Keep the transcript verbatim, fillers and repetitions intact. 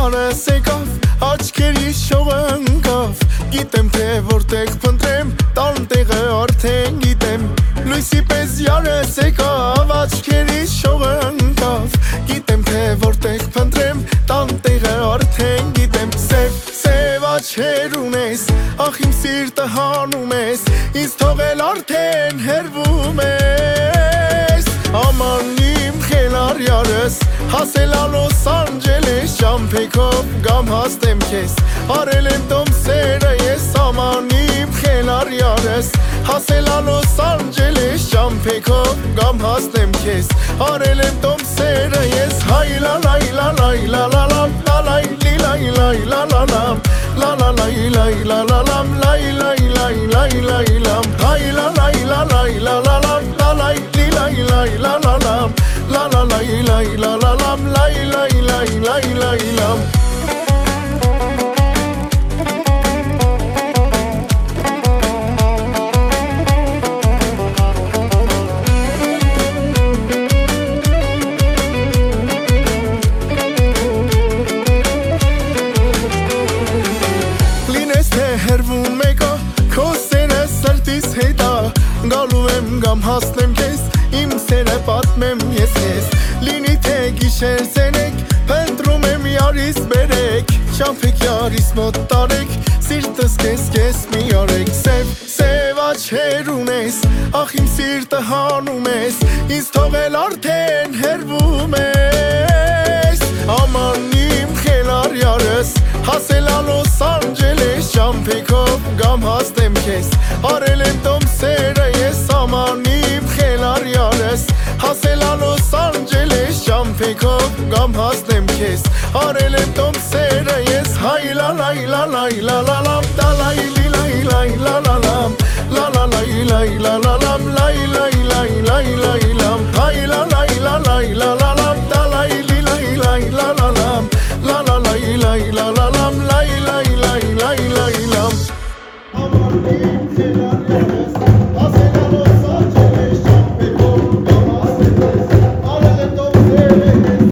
Յարս եկավ աչքերի շողը ընկավ Գիտեմ թե որտեղ փնտրեմ տան տեղը արդեն գիտեմ Լույսի պես յարս եկավ աչքերի շողը ընկավ Գիտեմ թե որտեղ փնտրեմ տան տեղը արդեն գիտեմ Սև, սև աչքեր ունես ախ իմ սիրտը հանում ես Ինձ թողել արդեն հեռվում ես Աման իմ խելար յարս հասել ա Լոս Անջելես Ճամփեքով գամ հասնեմ քեզ Արել եմ տոմսերը ես Աման իմ խելար յարս հասել ա Լոս Անջելես Ճամփեքով գամ հասնեմ քեզ Արել եմ տոմսերը ես Հայ լա լայ լա լայ լա լա լամ լա լայ լի լայ լայ լա լա լամ La la la la la la lam la la la la la lam Hay la la la la la la lam la la la la la la lam La la la la la la lam la la la la la lam Հերվում եկա, քո սերը սրտիս հետա Գալու եմ գամ հասնեմ քեզ, իմ սերը պատմեմ ես քեզ Լինի թե գիշեր զենեք, փնտրում եմ յարիս բերեք Ճամփեք յարիս մոտ տարեք, սիրտս քեզ քեզ մի արեք Սև, սև աչքեր ունես, ախ իմ սիրտը հանում ես Ինձ թողել արդեն հեռվում ես Աման իմ խելար յարս, հասել ա Լոս Անջելես Ճամփեքով գամ հասնեմ քեզ Արել եմ տոմսերը ես Աման իմ խելար յարս հասել ա Լոս Անջելես Ճամփեքով գամ հասնեմ քեզ Արել եմ տոմսերը ես Հայ լա լայ լա լայ լա լա լամ լա լայ լի լայ լայ լա լա